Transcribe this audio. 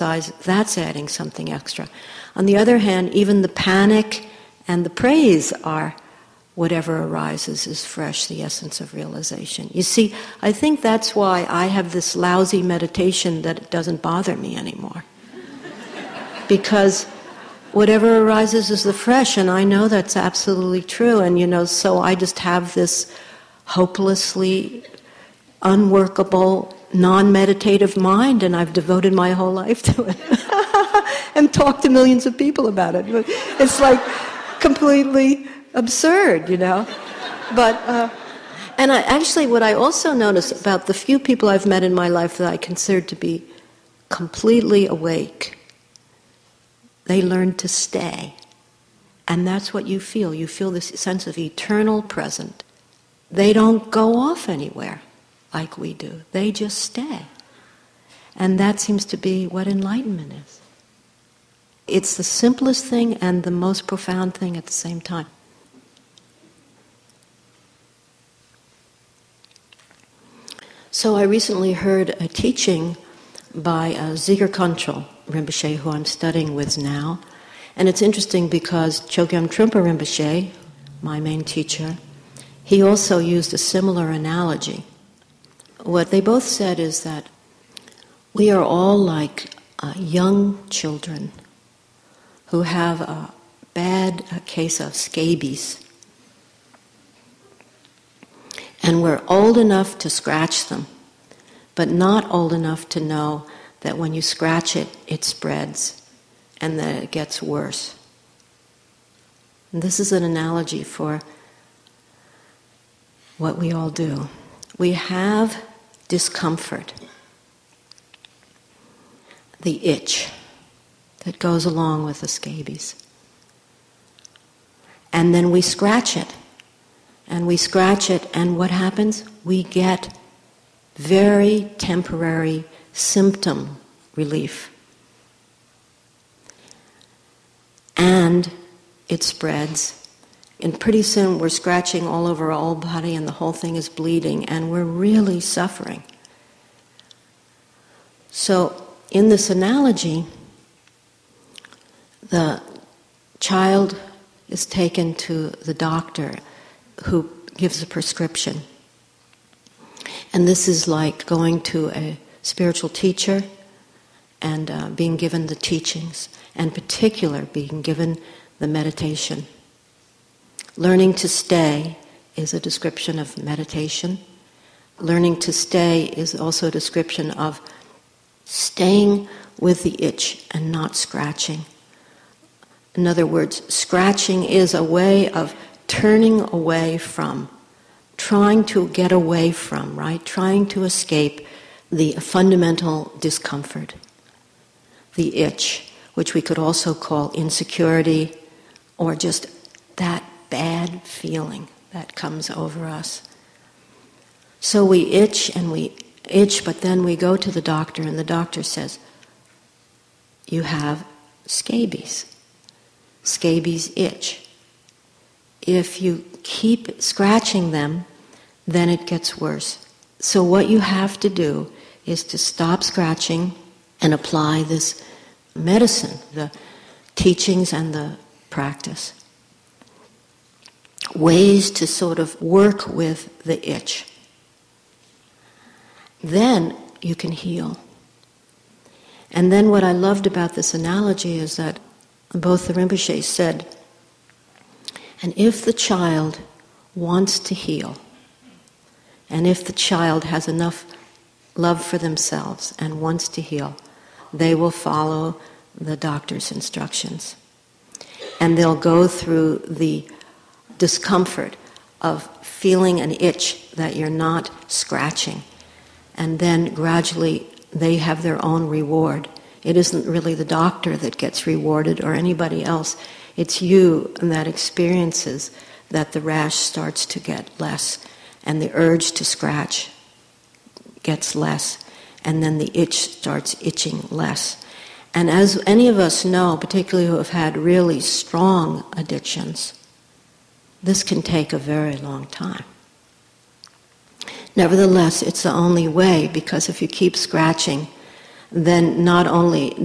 that's adding something extra. On the other hand, even the panic and the praise are whatever arises is fresh, the essence of realization. You see, I think that's why I have this lousy meditation that it doesn't bother me anymore. Because whatever arises is the fresh, and I know that's absolutely true, and so I just have this hopelessly unworkable, non-meditative mind, and I've devoted my whole life to it. And talked to millions of people about it. But it's like completely absurd, But, and actually what I also notice about the few people I've met in my life that I consider to be completely awake, they learn to stay. And that's what you feel. You feel this sense of eternal present. They don't go off anywhere like we do. They just stay. And that seems to be what enlightenment is. It's the simplest thing and the most profound thing at the same time. So I recently heard a teaching by Ziger Khantrul Rinpoche, who I'm studying with now. And it's interesting because Chogyam Trungpa Rinpoche, my main teacher, he also used a similar analogy. What they both said is that we are all like young children who have a bad case of scabies. And we're old enough to scratch them, but not old enough to know that when you scratch it, it spreads and that it gets worse. And this is an analogy for what we all do. We have discomfort, the itch that goes along with the scabies. And then we scratch it. And we scratch it, and what happens? We get very temporary symptom relief. And it spreads. And pretty soon we're scratching all over our whole body and the whole thing is bleeding and we're really suffering. So in this analogy, the child is taken to the doctor who gives a prescription. And this is like going to a spiritual teacher and being given the teachings, and in particular being given the meditation. Learning to stay is a description of meditation. Learning to stay is also a description of staying with the itch and not scratching. In other words, scratching is a way of turning away from, trying to get away from, right? Trying to escape the fundamental discomfort, the itch, which we could also call insecurity, or just that bad feeling that comes over us. So we itch, but then we go to the doctor, and the doctor says, you have scabies. Scabies itch. If you keep scratching them, then it gets worse. So what you have to do is to stop scratching and apply this medicine, the teachings and the practice. Ways to sort of work with the itch. Then you can heal. And then what I loved about this analogy is that both the Rinpoches said, and if the child wants to heal, and if the child has enough love for themselves and wants to heal, they will follow the doctor's instructions. And they'll go through the discomfort of feeling an itch that you're not scratching. And then gradually they have their own reward. It isn't really the doctor that gets rewarded or anybody else. It's you that experiences that the rash starts to get less and the urge to scratch gets less and then the itch starts itching less. And as any of us know, particularly who have had really strong addictions, this can take a very long time. Nevertheless, it's the only way, because if you keep scratching, then not only